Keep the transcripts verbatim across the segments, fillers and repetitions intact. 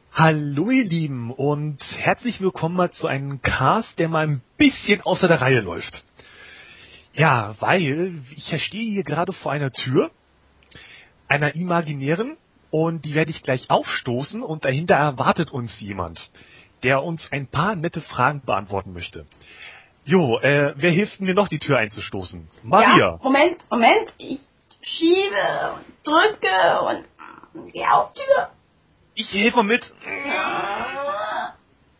Hallo ihr Lieben und herzlich willkommen mal zu einem Cast, der mal ein bisschen außer der Reihe läuft. Ja, weil ich stehe hier gerade vor einer Tür, einer imaginären, und die werde ich gleich aufstoßen und dahinter erwartet uns jemand, der uns ein paar nette Fragen beantworten möchte. Jo, äh, wer hilft mir noch, die Tür einzustoßen? Maria. Ja, Moment, Moment, ich schiebe und drücke und gehe auf Tür. Ich helfe mit. Ah.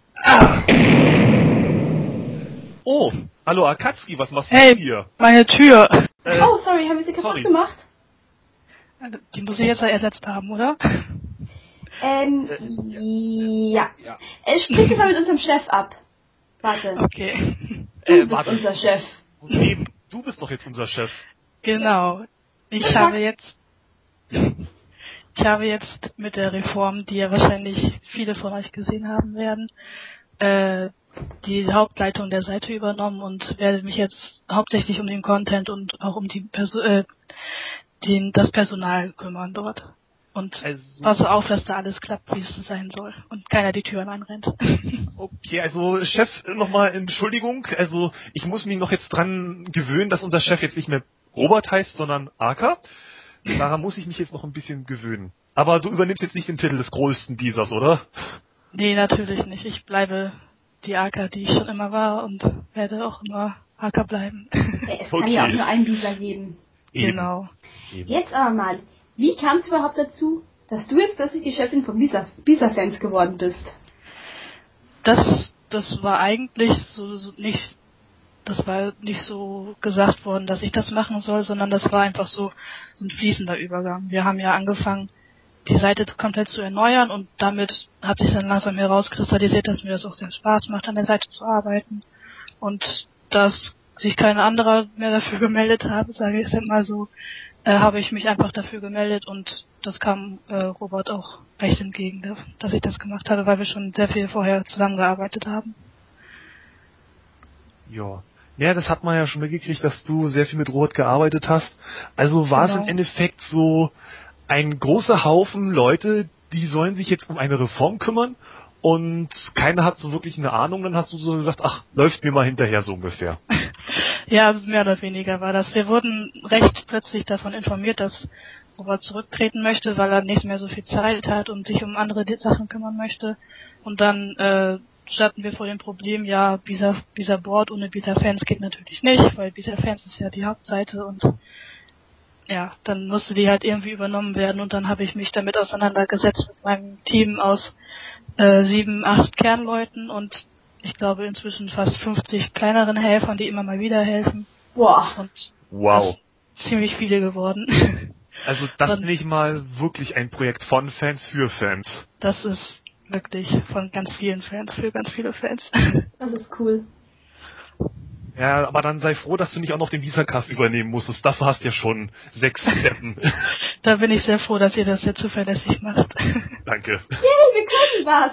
Oh, hallo Akatsuki, was machst Hey, du hier? meine Tür. Äh, Oh, sorry, haben wir sie kaputt sorry. gemacht? Die muss ich jetzt ersetzt haben, oder? Ähm, Äh, ja. ja. Äh, sprich das mal mit unserem Chef ab. Warte, Okay. du Äh, bist warte. unser Chef. Nee, du bist doch jetzt unser Chef. Genau. Ich Was habe sagst- jetzt, ich habe jetzt mit der Reform, die ja wahrscheinlich viele von euch gesehen haben werden, äh, die Hauptleitung der Seite übernommen und werde mich jetzt hauptsächlich um den Content und auch um die Perso äh, den, das Personal kümmern dort. Und Also, passe auf, dass da alles klappt, wie es sein soll. Und keiner die Türen einrennt. okay, also Chef, nochmal Entschuldigung. Also, ich muss mich noch jetzt dran gewöhnen, dass unser Chef jetzt nicht mehr Robert heißt, sondern Aka. Daran muss ich mich jetzt noch ein bisschen gewöhnen. Aber du übernimmst jetzt nicht den Titel des größten Diesers, oder? Nee, natürlich nicht. Ich bleibe die Aka, die ich schon immer war und werde auch immer Aka bleiben. Ja, es kann Okay. ja auch nur einen dieser geben. Eben. Genau. Eben. Jetzt aber mal, wie kam es überhaupt dazu, dass du jetzt plötzlich die Chefin von Bisa, Bisa-Fans geworden bist? Das, das war eigentlich so, so nicht, das war nicht so gesagt worden, dass ich das machen soll, sondern das war einfach so, so ein fließender Übergang. Wir haben ja angefangen, die Seite komplett zu erneuern und damit hat sich dann langsam herauskristallisiert, dass mir das auch sehr Spaß macht, an der Seite zu arbeiten. Und dass sich kein anderer mehr dafür gemeldet hat, sage ich es mal so, äh, habe ich mich einfach dafür gemeldet und das kam äh, Robert auch recht entgegen, dass ich das gemacht habe, weil wir schon sehr viel vorher zusammengearbeitet haben. Ja. Ja, das hat man ja schon mitgekriegt, dass du sehr viel mit Robert gearbeitet hast. Also war es Genau. im Endeffekt so ein großer Haufen Leute, die sollen sich jetzt um eine Reform kümmern und keiner hat so wirklich eine Ahnung. Dann hast du so gesagt, ach, läuft mir mal hinterher so ungefähr. Ja, mehr oder weniger war das. Wir wurden recht plötzlich davon informiert, dass Robert zurücktreten möchte, weil er nicht mehr so viel Zeit hat und sich um andere Sachen kümmern möchte. Und dann äh, standen wir vor dem Problem, ja, Bisa, Bisa Board ohne Bisa Fans geht natürlich nicht, weil Bisa Fans ist ja die Hauptseite und ja, dann musste die halt irgendwie übernommen werden und dann habe ich mich damit auseinandergesetzt mit meinem Team aus äh, sieben, acht Kernleuten und ich glaube inzwischen fast fünfzig kleineren Helfern, die immer mal wieder helfen. Boah. Und Wow. das ist ziemlich viele geworden. Also das Und nenne ich mal wirklich ein Projekt von Fans für Fans. das ist wirklich von ganz vielen Fans für ganz viele Fans. Das ist cool. Ja, aber dann sei froh, dass du nicht auch noch den Visacast übernehmen musstest. Dafür hast du ja schon sechs Steppen. Da bin ich sehr froh, dass ihr das sehr zuverlässig macht. Danke. Yay, wir können was!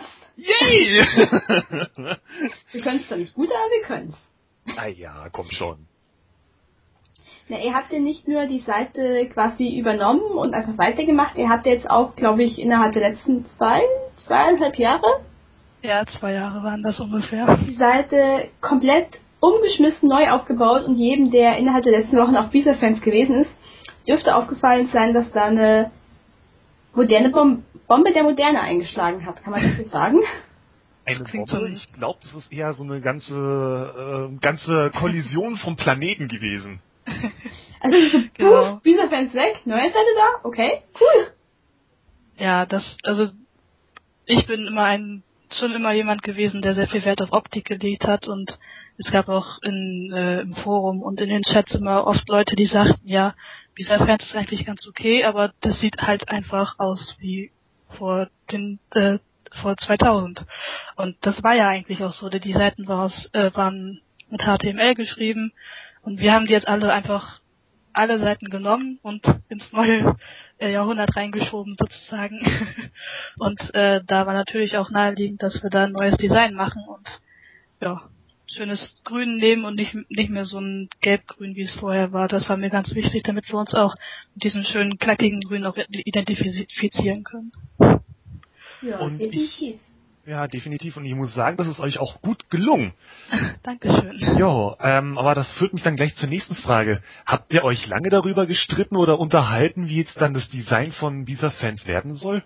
Yay! Wir können es zwar nicht gut, aber wir können es. Ah ja, komm schon. Na, ihr habt ja nicht nur die Seite quasi übernommen und einfach weitergemacht, ihr habt ja jetzt auch, glaube ich, innerhalb der letzten zwei, zweieinhalb Jahre Ja, zwei Jahre waren das ungefähr. die Seite komplett umgeschmissen, neu aufgebaut und jedem, der innerhalb der letzten Wochen auf Bisa-Fans gewesen ist, dürfte aufgefallen sein, dass da eine moderne Bom- Bombe der Moderne eingeschlagen hat. Kann man das so sagen? Eine Das klingt Bombe? schon- Ich glaube, das ist eher so eine ganze, äh, ganze Kollision vom Planeten gewesen. Also so, puh, Genau. Bisa-Fans weg, neue Seite da, okay, cool. Ja, das, also ich bin immer ein, schon immer jemand gewesen, der sehr viel Wert auf Optik gelegt hat und es gab auch in, äh, im Forum und in den Chats immer oft Leute, die sagten, ja, dieser Fans ist eigentlich ganz okay, aber das sieht halt einfach aus wie vor den, äh, vor zweitausend. Und das war ja eigentlich auch so, die Seiten war aus, äh, waren mit H T M L geschrieben und wir haben die jetzt alle einfach alle Seiten genommen und ins neue äh, Jahrhundert reingeschoben sozusagen. Und äh, da war natürlich auch naheliegend, dass wir da ein neues Design machen und ja, schönes Grün nehmen und nicht nicht mehr so ein Gelbgrün, wie es vorher war. Das war mir ganz wichtig, damit wir uns auch mit diesem schönen knackigen Grün auch identifizieren können. Ja, und definitiv. Ich, ja, definitiv. Und ich muss sagen, das ist euch auch gut gelungen. Dankeschön. Jo, ähm, aber das führt mich dann gleich zur nächsten Frage. Habt ihr euch lange darüber gestritten oder unterhalten, wie jetzt dann das Design von Bisa-Fans werden soll?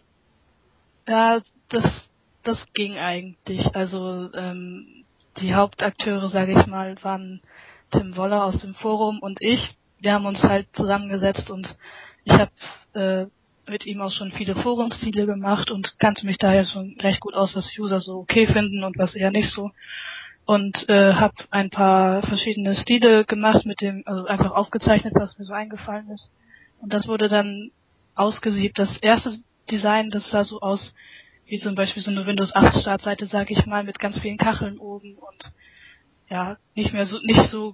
Ja, das, das ging eigentlich. Also ähm, die Hauptakteure, sage ich mal, waren Tim Woller aus dem Forum und ich. Wir haben uns halt zusammengesetzt und ich habe äh, mit ihm auch schon viele Forumstile gemacht und kannte mich daher schon recht gut aus, was User so okay finden und was eher nicht so. Und äh, habe ein paar verschiedene Stile gemacht, mit dem, also einfach aufgezeichnet, was mir so eingefallen ist. Und das wurde dann ausgesiebt. Das erste Design, das sah so aus wie zum Beispiel so eine Windows acht Startseite, sage ich mal, mit ganz vielen Kacheln oben und ja, nicht mehr so, nicht so,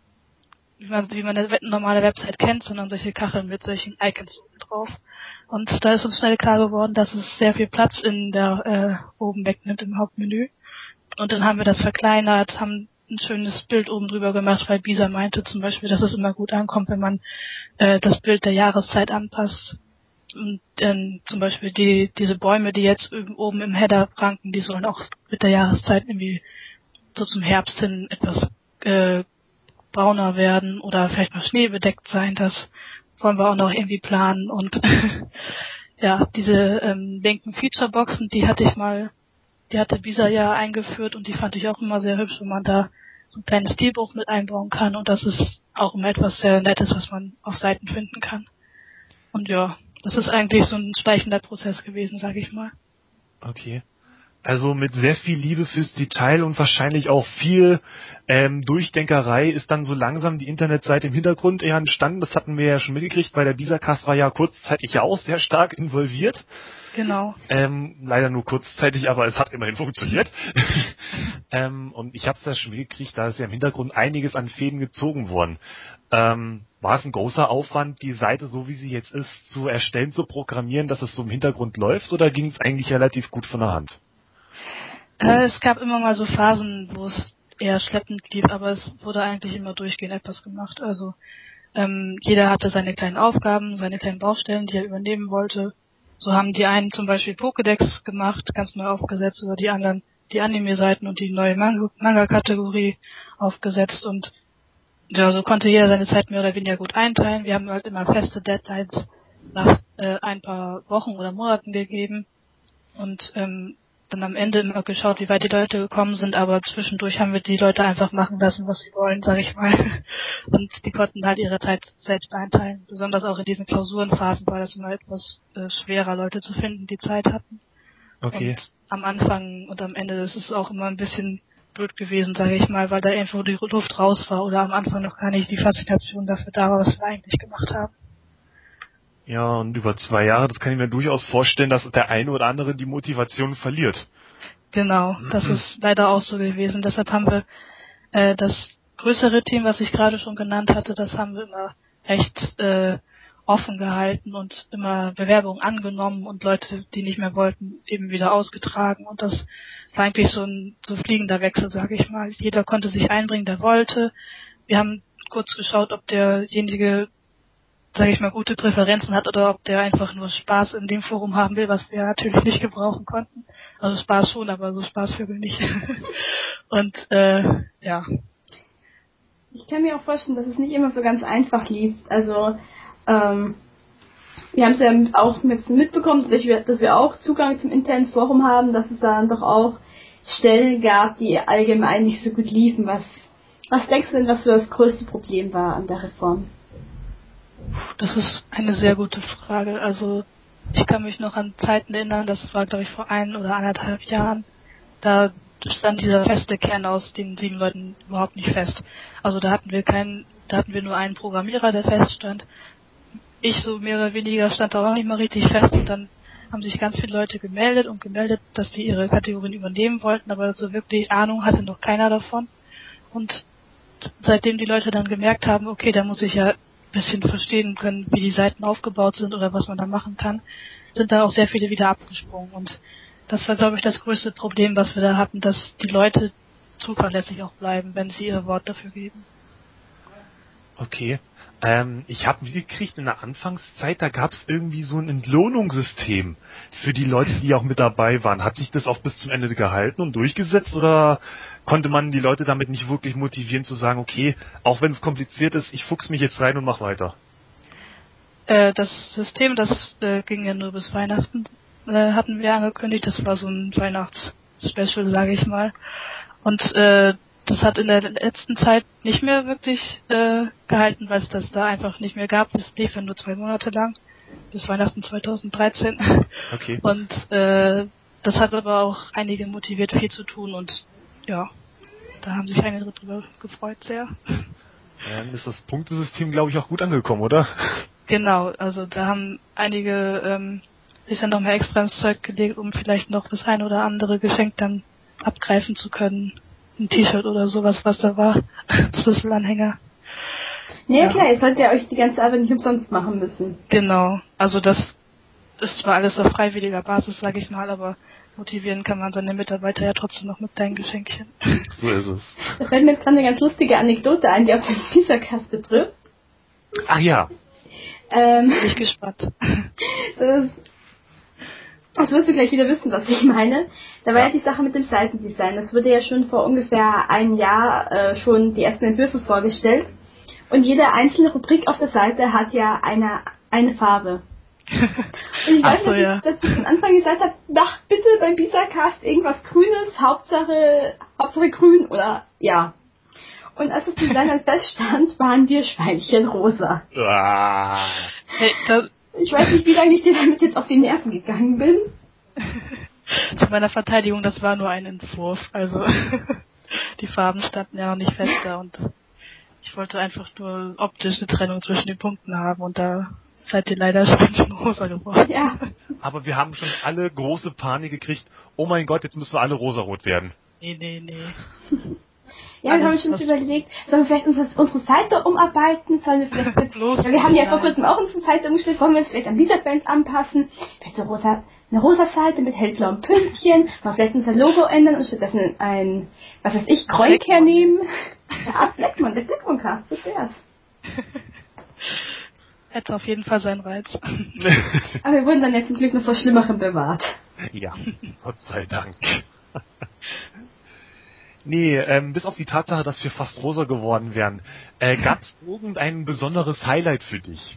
wie man, wie man eine normale Website kennt, sondern solche Kacheln mit solchen Icons oben drauf. Und da ist uns schnell klar geworden, dass es sehr viel Platz in der äh, oben wegnimmt im Hauptmenü. Und dann haben wir das verkleinert, haben ein schönes Bild oben drüber gemacht, weil Bisa meinte zum Beispiel, dass es immer gut ankommt, wenn man äh, das Bild der Jahreszeit anpasst. Und ähm, zum Beispiel die diese Bäume, die jetzt oben im Header pranken, die sollen auch mit der Jahreszeit irgendwie so zum Herbst hin etwas äh, brauner werden oder vielleicht mal schneebedeckt sein. Das wollen wir auch noch irgendwie planen. Und ja, diese ähm, linken Featureboxen, die hatte ich mal, die hatte Bisa ja eingeführt und die fand ich auch immer sehr hübsch, wenn man da so ein kleines Stilbuch mit einbauen kann. Und das ist auch immer etwas sehr Nettes, was man auf Seiten finden kann. Und ja, das ist eigentlich so ein schleichender Prozess gewesen, sage ich mal. Okay. Also mit sehr viel Liebe fürs Detail und wahrscheinlich auch viel ähm, Durchdenkerei ist dann so langsam die Internetseite im Hintergrund eher entstanden. Das hatten wir ja schon mitgekriegt, weil der Bisacast war ja kurzzeitig ja auch sehr stark involviert. Genau. Ähm, leider nur kurzzeitig, aber es hat immerhin funktioniert. ähm, und ich habe es ja schon mitgekriegt, da ist ja im Hintergrund einiges an Fäden gezogen worden. Ähm, war es ein großer Aufwand, die Seite, so wie sie jetzt ist, zu erstellen, zu programmieren, dass es so im Hintergrund läuft, oder ging es eigentlich relativ gut von der Hand? Äh, es gab immer mal so Phasen, wo es eher schleppend lief, aber es wurde eigentlich immer durchgehend etwas gemacht. Also ähm, jeder hatte seine kleinen Aufgaben, seine kleinen Baustellen, die er übernehmen wollte. So haben die einen zum Beispiel Pokédex gemacht, ganz neu aufgesetzt, oder die anderen die Anime-Seiten und die neue Manga-Kategorie aufgesetzt. Und ja, so konnte jeder seine Zeit mehr oder weniger gut einteilen. Wir haben halt immer feste Deadlines nach äh, ein paar Wochen oder Monaten gegeben. Und ähm, dann am Ende immer geschaut, wie weit die Leute gekommen sind, aber zwischendurch haben wir die Leute einfach machen lassen, was sie wollen, sag ich mal. Und die konnten halt ihre Zeit selbst einteilen. Besonders auch in diesen Klausurenphasen war das immer etwas äh, schwerer, Leute zu finden, die Zeit hatten. Okay. Und am Anfang und am Ende ist es auch immer ein bisschen blöd gewesen, sage ich mal, weil da irgendwo die Luft raus war oder am Anfang noch gar nicht die Faszination dafür da war, was wir eigentlich gemacht haben. Ja, und über zwei Jahre, das kann ich mir durchaus vorstellen, dass der eine oder andere die Motivation verliert. Genau, das ist leider auch so gewesen. Deshalb haben wir äh, das größere Team, was ich gerade schon genannt hatte, das haben wir immer recht äh, offen gehalten und immer Bewerbungen angenommen und Leute, die nicht mehr wollten, eben wieder ausgetragen. Und das war eigentlich so ein so fliegender Wechsel, sage ich mal. Jeder konnte sich einbringen, der wollte. Wir haben kurz geschaut, ob derjenige, sage ich mal, gute Präferenzen hat oder ob der einfach nur Spaß in dem Forum haben will, was wir natürlich nicht gebrauchen konnten. Also Spaß schon, aber so Spaßvögel nicht. Und äh, ja. Ich kann mir auch vorstellen, dass es nicht immer so ganz einfach lief. Also ähm, wir haben es ja auch mit, mitbekommen, dass wir, dass wir auch Zugang zum internen Forum haben, dass es dann doch auch Stellen gab, die allgemein nicht so gut liefen. Was, was denkst du denn, was so das größte Problem war an der Reform? Das ist eine sehr gute Frage. Also ich kann mich noch an Zeiten erinnern, das war glaube ich vor ein oder anderthalb Jahren, da stand dieser feste Kern aus den sieben Leuten überhaupt nicht fest. Also da hatten wir keinen, da hatten wir nur einen Programmierer, der feststand. Ich so mehr oder weniger stand da auch nicht mal richtig fest und dann haben sich ganz viele Leute gemeldet und gemeldet, dass die ihre Kategorien übernehmen wollten, aber so wirklich Ahnung hatte noch keiner davon. Und seitdem die Leute dann gemerkt haben, okay, da muss ich ja ein bisschen verstehen können, wie die Seiten aufgebaut sind oder was man da machen kann, sind da auch sehr viele wieder abgesprungen. Und das war, glaube ich, das größte Problem, was wir da hatten, dass die Leute zuverlässig auch bleiben, wenn sie ihr Wort dafür geben. Okay. Ähm, ich habe mitgekriegt, in der Anfangszeit, da gab es irgendwie so ein Entlohnungssystem für die Leute, die auch mit dabei waren. Hat sich das auch bis zum Ende gehalten und durchgesetzt oder konnte man die Leute damit nicht wirklich motivieren zu sagen, okay, auch wenn es kompliziert ist, ich fuchs mich jetzt rein und mach weiter? Äh, das System, das äh, ging ja nur bis Weihnachten, äh, hatten wir angekündigt. Das war so ein Weihnachtsspecial, sage ich mal. Und äh, das hat in der letzten Zeit nicht mehr wirklich äh, gehalten, weil es das da einfach nicht mehr gab. Es lief ja nur zwei Monate lang, bis Weihnachten zwanzig dreizehn. Okay. Und äh, das hat aber auch einige motiviert, viel zu tun. Und ja, da haben sich einige drüber gefreut sehr. Dann ist das Punktesystem, glaube ich, auch gut angekommen, oder? Genau, also da haben einige ähm, sich dann nochmal extra ins Zeug gelegt, um vielleicht noch das ein oder andere Geschenk dann abgreifen zu können. Ein T-Shirt oder sowas, was da war. Schlüsselanhänger. Nee, Ja. klar, ihr sollt ja euch die ganze Arbeit nicht umsonst machen müssen. Genau, also das ist zwar alles auf freiwilliger Basis, sage ich mal, aber motivieren kann man seine Mitarbeiter ja trotzdem noch mit deinen Geschenkchen. So ist es. Da fällt mir jetzt gerade eine ganz lustige Anekdote ein, die auf den Pisa-Cast betrifft. Ach ja. Ähm, Bin ich gespannt. das, das wirst du gleich wieder wissen, was ich meine. Da war ja, Ja. die Sache mit dem Seitendesign. Das wurde ja schon vor ungefähr einem Jahr äh, schon die ersten Entwürfe vorgestellt. Und jede einzelne Rubrik auf der Seite hat ja eine, eine Farbe. Und ich weiß, Ach so, dass, ja. ich, dass ich von Anfang gesagt habe, macht bitte beim Pisa-Cast irgendwas Grünes, Hauptsache, Hauptsache grün oder ja. Und als das Design dann feststand, waren wir Schweinchen rosa. Ah. Hey, da, Ich weiß nicht, wie lange ich dir damit jetzt auf die Nerven gegangen bin. zu meiner Verteidigung, das war nur ein Entwurf, also die Farben standen ja noch nicht fest da und ich wollte einfach nur optisch eine Trennung zwischen den Punkten haben und da seid ihr leider Schweinchen rosa geworden. Ja. Aber wir haben schon alle große Panik gekriegt. Oh mein Gott, jetzt müssen wir alle rosarot werden. Nee, nee, nee. Ja, wir haben Alles, uns was- schon überlegt, sollen wir vielleicht unsere, unsere Seite umarbeiten? Sollen wir vielleicht mit, Bloß ja, wir haben ja nein. vor kurzem auch unsere Seite umgestellt, wollen wir uns vielleicht an dieser Fans anpassen? Vielleicht so rosa, eine rosa Seite mit hellblauem Pünktchen, mal vielleicht unser Logo ändern und stattdessen ein, was weiß ich, Kreuz hernehmen. Ja, Fleckmann, der Fleckmann-Cast, das wär's. Hätte auf jeden Fall seinen Reiz. Aber wir wurden dann ja zum Glück noch vor Schlimmerem bewahrt. Ja, Gott sei Dank. Nee, ähm, bis auf die Tatsache, dass wir fast rosa geworden wären, äh, gab es irgendein besonderes Highlight für dich?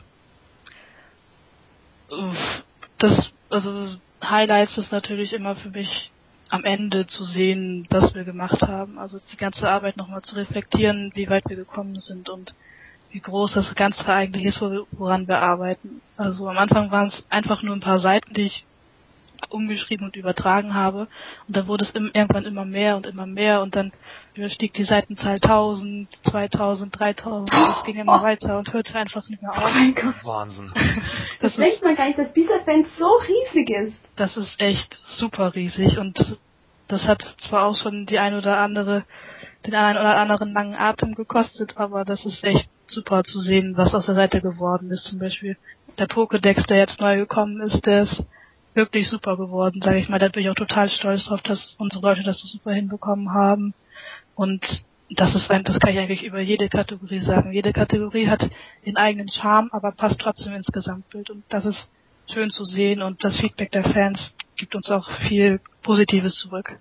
Das, also Highlights ist natürlich immer für mich am Ende zu sehen, was wir gemacht haben. Also die ganze Arbeit nochmal zu reflektieren, wie weit wir gekommen sind und wie groß das Ganze eigentlich ist, woran wir arbeiten. Also am Anfang waren es einfach nur ein paar Seiten, die ich umgeschrieben und übertragen habe. Und dann wurde es im, irgendwann immer mehr und immer mehr und dann überstieg die Seitenzahl tausend, zweitausend, dreitausend und es ging immer Oh. weiter und hörte einfach nicht mehr Oh auf. mein Gott. Wahnsinn. Das, Das denkt ist, man gar nicht, dass dieser Fan so riesig ist. das ist echt super riesig und das hat zwar auch schon die ein oder andere, den einen oder anderen langen Atem gekostet, aber das ist echt super zu sehen, was aus der Seite geworden ist. Zum Beispiel der Pokédex, der jetzt neu gekommen ist, der ist wirklich super geworden, sage ich mal. Da bin ich auch total stolz drauf, dass unsere Leute das so super hinbekommen haben. Und das ist ein, das kann ich eigentlich über jede Kategorie sagen. Jede Kategorie hat ihren eigenen Charme, aber passt trotzdem ins Gesamtbild. Und das ist schön zu sehen und das Feedback der Fans gibt uns auch viel Positives zurück.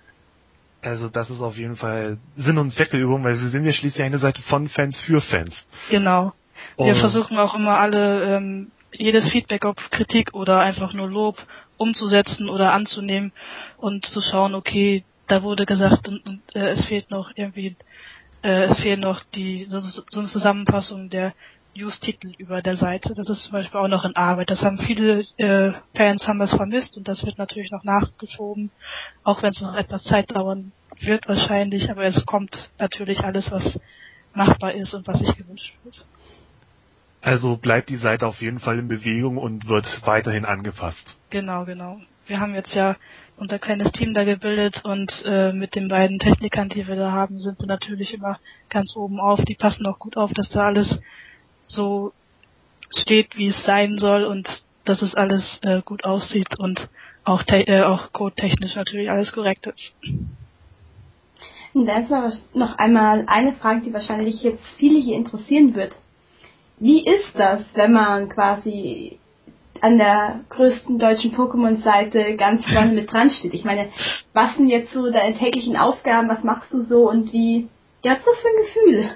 Also das ist auf jeden Fall Sinn und Zweck der Übung, weil wir sind ja schließlich eine Seite von Fans für Fans. Genau. Wir Und versuchen auch immer alle, ähm, jedes Feedback, ob Kritik oder einfach nur Lob, umzusetzen oder anzunehmen und zu schauen, okay, da wurde gesagt, und, und, äh, es fehlt noch irgendwie, äh, es fehlen noch die so, so eine Zusammenfassung der News-Titel über der Seite. Das ist zum Beispiel auch noch in Arbeit. Das haben viele äh, Fans haben das vermisst und das wird natürlich noch nachgeschoben, auch wenn es noch etwas Zeit dauern wird wahrscheinlich, aber es kommt natürlich alles, was machbar ist und was sich gewünscht wird. also bleibt die Seite auf jeden Fall in Bewegung und wird weiterhin angepasst. Genau, genau. Wir haben jetzt ja unser kleines Team da gebildet und äh, mit den beiden Technikern, die wir da haben, sind wir natürlich immer ganz oben auf. Die passen auch gut auf, dass da alles so steht, wie es sein soll und dass es alles äh, gut aussieht und auch, te- äh, auch codetechnisch natürlich alles korrekt ist. Und da ist noch, noch einmal eine Frage, die wahrscheinlich jetzt viele hier interessieren wird. Wie ist das, wenn man quasi an der größten deutschen Pokémon-Seite ganz vorne mit dran steht? Ich meine, was sind jetzt so deine täglichen Aufgaben, was machst du so und wie, ja, was ist das für ein Gefühl?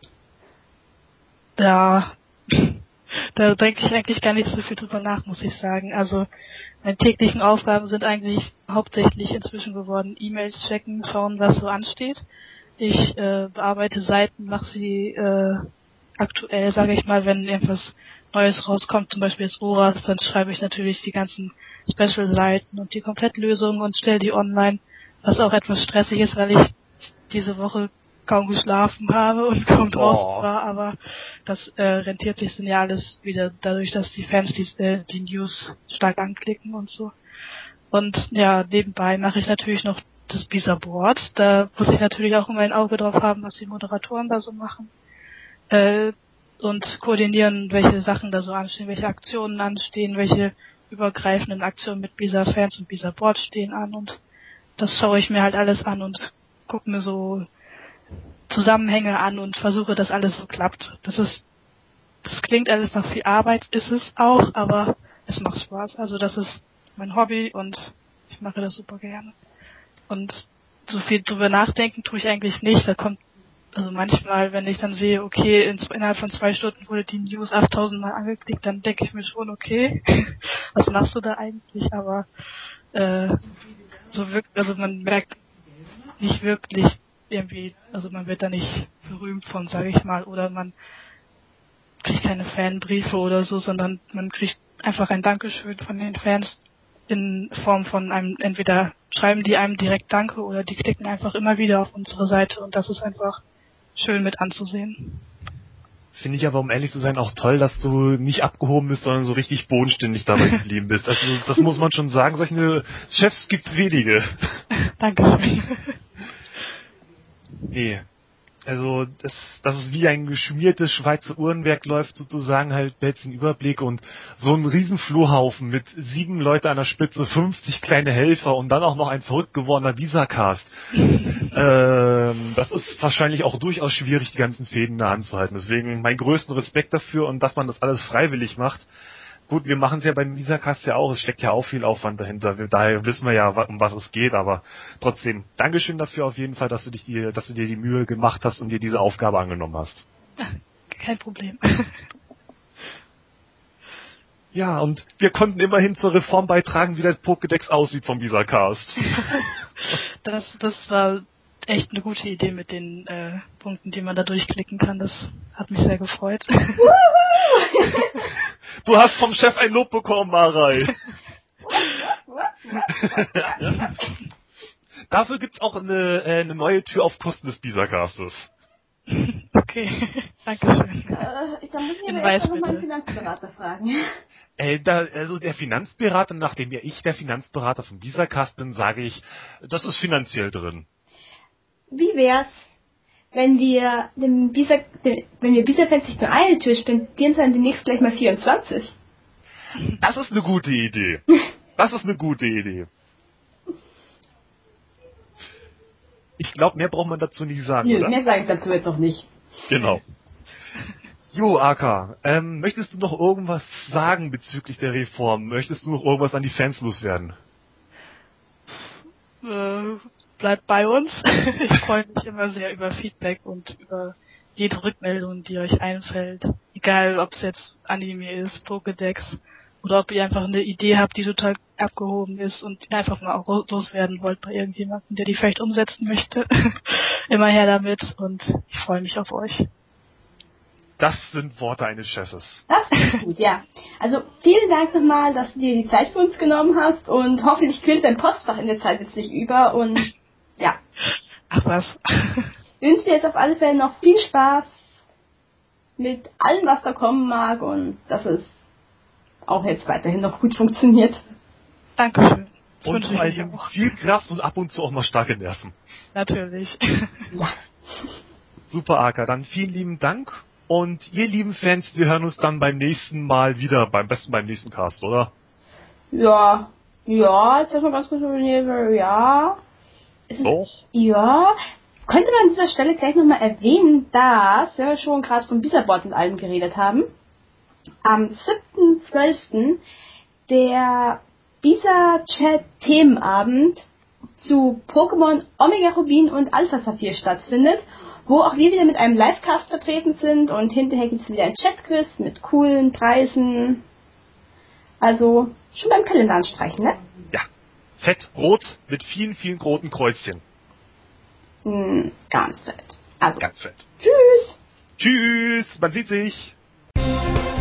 Ja, da denke ich eigentlich gar nicht so viel drüber nach, muss ich sagen. Also meine täglichen Aufgaben sind eigentlich hauptsächlich inzwischen geworden, E-Mails checken, schauen, was so ansteht. Ich äh, bearbeite Seiten, mache sie äh, aktuell, sage ich mal, wenn irgendwas Neues rauskommt, zum Beispiel jetzt Oras, dann schreibe ich natürlich die ganzen Special-Seiten und die Komplettlösungen und stelle die online, was auch etwas stressig ist, weil ich diese Woche kaum geschlafen habe und kaum draußen Oh. war, aber das äh, rentiert sich dann ja alles wieder dadurch, dass die Fans die, äh, die News stark anklicken und so. Und ja, nebenbei mache ich natürlich noch das Bisa Board. Da muss ich natürlich auch immer ein Auge drauf haben, was die Moderatoren da so machen. Äh, und koordinieren, welche Sachen da so anstehen, welche Aktionen anstehen, welche übergreifenden Aktionen mit Bisa Fans und Bisa Board stehen an, und das schaue ich mir halt alles an und gucke mir so Zusammenhänge an und versuche, dass alles so klappt. Das ist, das klingt alles nach viel Arbeit, ist es auch, aber es macht Spaß. Also das ist mein Hobby und ich mache das super gerne. Und so viel drüber nachdenken tue ich eigentlich nicht. Da kommt, also manchmal, wenn ich dann sehe, okay, in, innerhalb von zwei Stunden wurde die News achttausend Mal angeklickt, dann denke ich mir schon, okay, was machst du da eigentlich? Aber äh, so wirkt, also man merkt nicht wirklich irgendwie, also man wird da nicht berühmt von, sage ich mal, oder man kriegt keine Fanbriefe oder so, sondern man kriegt einfach ein Dankeschön von den Fans in Form von einem, entweder schreiben die einem direkt Danke oder die klicken einfach immer wieder auf unsere Seite, und das ist einfach schön mit anzusehen. Finde ich aber, um ehrlich zu sein, auch toll, dass du nicht abgehoben bist, sondern so richtig bodenständig dabei geblieben bist. Also das muss man schon sagen, solche Chefs gibt's wenige. Dankeschön. Nee. Also das, das ist wie ein geschmiertes Schweizer Uhrenwerk läuft sozusagen, halt behältst den Überblick, und so ein riesen Flohhaufen mit sieben Leute an der Spitze, fünfzig kleine Helfer und dann auch noch ein verrückt gewordener Visacast. ähm, das ist wahrscheinlich auch durchaus schwierig, die ganzen Fäden in der Hand zu halten. Deswegen meinen größten Respekt dafür, und dass man das alles freiwillig macht. Gut, wir machen es ja beim Visacast ja auch, es steckt ja auch viel Aufwand dahinter, wir, daher wissen wir ja, um was es geht, aber trotzdem, Dankeschön dafür auf jeden Fall, dass du dich die, dass du dir die Mühe gemacht hast und dir diese Aufgabe angenommen hast. Kein Problem. Ja, und wir konnten immerhin zur Reform beitragen, wie der Pokédex aussieht vom Visacast. Das, das war echt eine gute Idee mit den äh, Punkten, die man da durchklicken kann. Das hat mich sehr gefreut. Du hast vom Chef ein Lob bekommen, Marei. Dafür gibt's auch eine, äh, eine neue Tür auf Kosten des Visacastes. Okay, Dankeschön. Äh, ich, da muss ich In aber erst Weiß, noch meinen bitte. Finanzberater fragen. Äh, da, also der Finanzberater, nachdem ja ich der Finanzberater vom Visacast bin, sage ich, das ist finanziell drin. Wie wär's, wenn wir dem Bisa, dem, wenn wir Bisa-Fans nicht nur eine Tür spendieren, sondern demnächst gleich mal vierundzwanzig? Das ist eine gute Idee. Das ist eine gute Idee. Ich glaube, mehr braucht man dazu nicht sagen, Nö, oder? mehr sage ich dazu jetzt noch nicht. Genau. Jo, Aka, ähm, möchtest du noch irgendwas sagen bezüglich der Reform? Möchtest du noch irgendwas an die Fans loswerden? Äh, bleibt bei uns. Ich freue mich immer sehr über Feedback und über jede Rückmeldung, die euch einfällt. Egal, ob es jetzt Anime ist, Pokédex, oder ob ihr einfach eine Idee habt, die total abgehoben ist und einfach mal auch loswerden wollt bei irgendjemandem, der die vielleicht umsetzen möchte. Immer her damit, und ich freue mich auf euch. Das sind Worte eines Chefes. Das ist gut, ja. Also vielen Dank nochmal, dass du dir die Zeit für uns genommen hast, und hoffentlich quillt dein Postfach in der Zeit jetzt nicht über, und ja. Ach was. Ich wünsche dir jetzt auf alle Fälle noch viel Spaß mit allem, was da kommen mag, und dass es auch jetzt weiterhin noch gut funktioniert. Dankeschön. Das Und wünsche vor ich allem mir auch. viel Kraft und ab und zu auch mal starke Nerven. Natürlich. Ja. Super, Aka. Dann vielen lieben Dank. Und ihr lieben Fans, wir hören uns dann beim nächsten Mal wieder, beim besten beim nächsten Cast, oder? Ja, ja, jetzt erstmal ganz kurz überlegen, ja. Es ist, Doch. ja, könnte man an dieser Stelle gleich nochmal erwähnen, dass, wenn wir schon gerade von Blizzard und allem geredet haben, am siebten zwölften der Blizzard-Chat-Themenabend zu Pokémon Omega Rubin und Alpha Saphir stattfindet, wo auch wir wieder mit einem Livecast vertreten sind und hinterher gibt es wieder ein Chat-Quiz mit coolen Preisen. Also schon beim Kalender anstreichen, ne? Ja, fett, rot, mit vielen, vielen roten Kreuzchen. Mm, ganz fett. Also, ganz fett. Tschüss! Tschüss, man sieht sich.